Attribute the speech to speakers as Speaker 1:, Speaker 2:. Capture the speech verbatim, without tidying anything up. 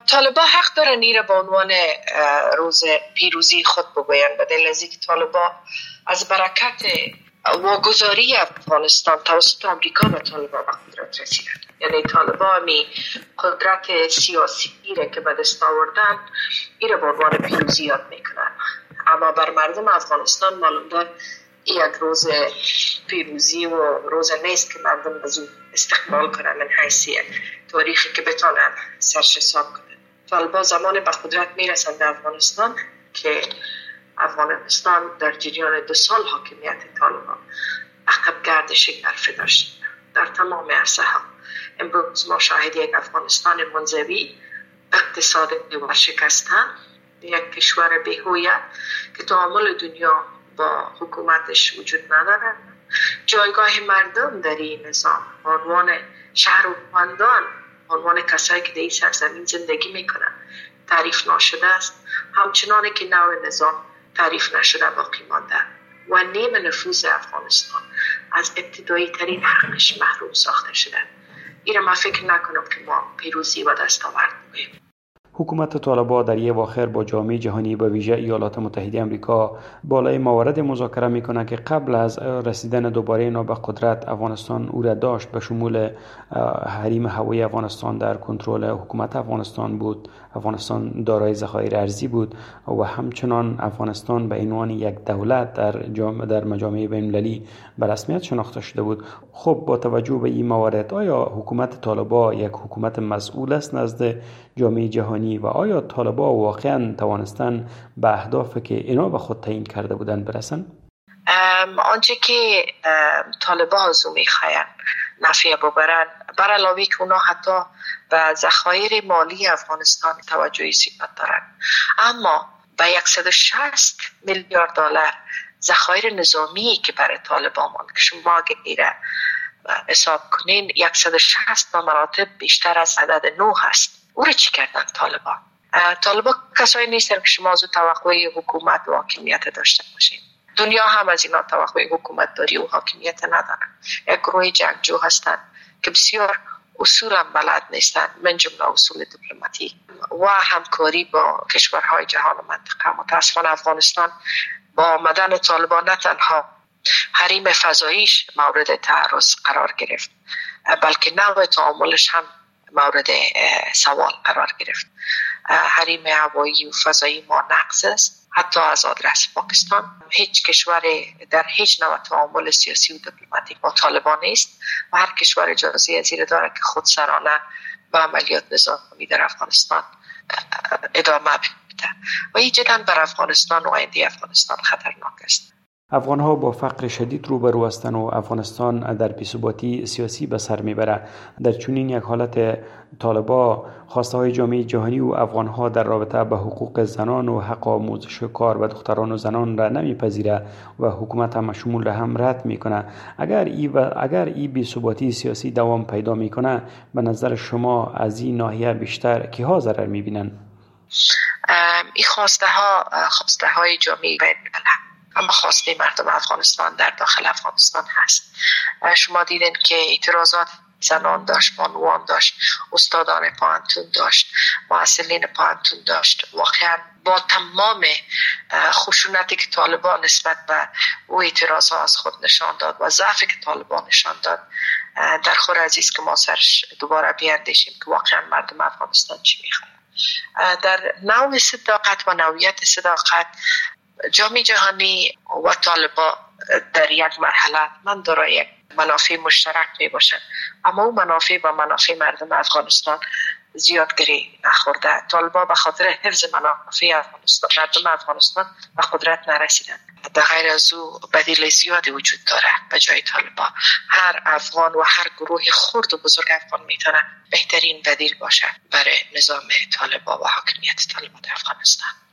Speaker 1: طالبان حق دارن این را به عنوان روز پیروزی خود بگویند، به دلیل از اینکه طالبان از برکت واگذاری افغانستان توسط آمریکا به طالبان به قدرت رسیدند. یعنی طالبان می قدرت سیاسی را که به دست آوردن این را به عنوان پیروزی یاد میکنن، اما بر مردم افغانستان معلوم دار یک روز پیروزی و روز نیست که مردم از او استقبال کنن من حیث تاریخی که بتانن سرش حساب کنن. طالبان زمان به قدرت میرسند در افغانستان که افغانستان در جریان دو سال حاکمیت طالبان عقب گرد شگرفه داشت در تمام عرصه ها. امروز ما شاهد یک افغانستان منزوی، اقتصاد ورشکسته، یک کشور بی‌هویت که تعامل دنیا با حکومتش وجود نداره. جایگاه مردم در این نظام به عنوان شهروندان، به عنوان کسایی که در این سرزمین زندگی میکنن تعریف نشده است، همچنانه که نوع نظام تعریف نشده باقی مانده و نیم نفوذ افغانستان از ابتدایی ترین حقش محروم ساخته شده. این را من فکر نکنم که ما پیروزی و دست آورد بگوییم.
Speaker 2: حکومت طالبان در یک اواخر با جامعه جهانی به ویژه ایالات متحده آمریکا بالای موارد مذاکره میکنه که قبل از رسیدن دوباره اینا به قدرت افغانستان او را داشت، به شمول حریم هوایی افغانستان در کنترل حکومت افغانستان بود، افغانستان دارای ذخایر ارزی بود و همچنان افغانستان به عنوان یک دولت در جامعه در مجامع بین‌المللی به رسمیت شناخته شده بود. خب با توجه به این موارد آیا حکومت طالبان یک حکومت مسئول است نزد جامعه جهانی و آیا طالبان واقعا توانستن به اهدافی که اینا به خود تعیین کرده بودن برسن؟
Speaker 1: آنچه که طالبان از او میخواین نفع ببرن، بر علاوه که اونا حتی به ذخایر مالی افغانستان توجهی زیاد دارن، اما به صد و شصت میلیارد دلار ذخایر نظامی که برای طالبان مال که شما اگه حساب کنین صد و شصت به مراتب بیشتر از عدد نه هست. او رو چی کردن طالبان؟ طالبان کسایی نیستن که شما از توقع حکومت و حاکمیت داشته باشین. دنیا هم از اینا توقع حکومت داری و حاکمیت ندارن. یک گروه جنگجو هستن که بسیار اصولا بلد نیستن، من جمله اصول دیپلماتیک و همکاری با کشورهای جهان و منطقه. متاسفانه افغانستان با آمدن طالبان نه تنها حریم فضاییش مورد تعرض قرار گرفت، بلکه نوع تعاملش هم مورد سوال قرار گرفت. حریم هوایی و فضایی ما نقض است، حتی از آدرس پاکستان. هیچ کشور در هیچ نوع تعامل سیاسی و دیپلماتیک با طالبان نیست و هر کشور اجازه از این داره که خودسرانه به عملیات نظامی در افغانستان ادامه بده و این جدا بر افغانستان و آینده افغانستان خطرناک است.
Speaker 2: افغان‌ها با فقر شدید روبرو هستند و افغانستان در بی‌ثباتی سیاسی به سر میبرد. در چنین یک حالت طالبان خواسته‌های جامعه جهانی و افغان‌ها در رابطه با حقوق زنان و حق آموزش و کار و دختران و زنان را نمیپذیرد و حکومت هم شمول را هم رد میکنه. اگر ای و اگر ای بی‌ثباتی سیاسی دوام پیدا میکنه، به نظر شما از این ناحیه بیشتر کیها ضرر میبینن؟
Speaker 1: این خواسته ها خواسته های جامعه بین‌المللی اما خواسته مردم افغانستان در داخل افغانستان هست. شما دیدین که اعتراضات زنان داشت، بانوان داشت، استادان پانتون داشت، معسلین پانتون داشت. واقعا با تمام خشونتی که طالبان نسبت به او اعتراضات از خود نشان داد و ضعفی که طالبان نشان داد، در خور عزیز که ما سرش دوباره بیاندیشیم که واقعا مردم افغانستان چی میخواد. در نوع صداقت و نوعیت صداقت جامعه جهانی و طالبان در یک مرحله من دارای یک منافع مشترک می باشند، اما اون منافع با منافع مردم افغانستان زیادگیری نخورده. طالبان به خاطر حفظ منافع افغانستان مردم افغانستان به قدرت نرسیدن. در غیر از او بدیل زیادی وجود داره. به جای طالبان هر افغان و هر گروه خرد و بزرگ افغان میتونه بهترین بدیل باشه برای نظام طالبان و حاکمیت طالبان در افغانستان.